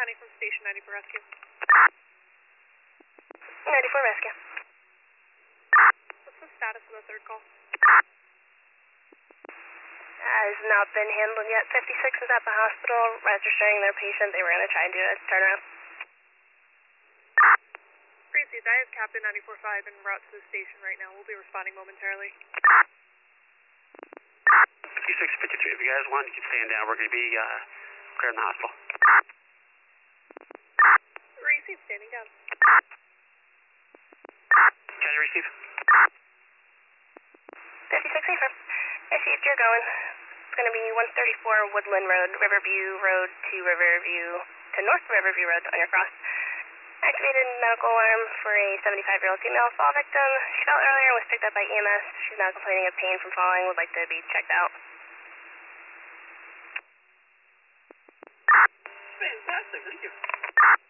Honey from Station 94 Rescue. 94 Rescue. What's the status of the third call? Has not been handled yet. 56 is at the hospital, registering their patient. They were going to try and do a turnaround. Precinct, I have Captain 94.5 en route to the station right now. We'll be responding momentarily. 56, 53, if you guys want, you can stand down. We're going to be clearing the hospital. Receive, standing down. Can you receive? 56 safer. Received, you're going. It's going to be 134 Woodland Road, Riverview Road to Riverview to North Riverview Road on your cross. Activated medical alarm for a 75-year-old female fall victim. She fell earlier and was picked up by EMS. She's now complaining of pain from falling. Would like to be checked out. Fantastic, thank you.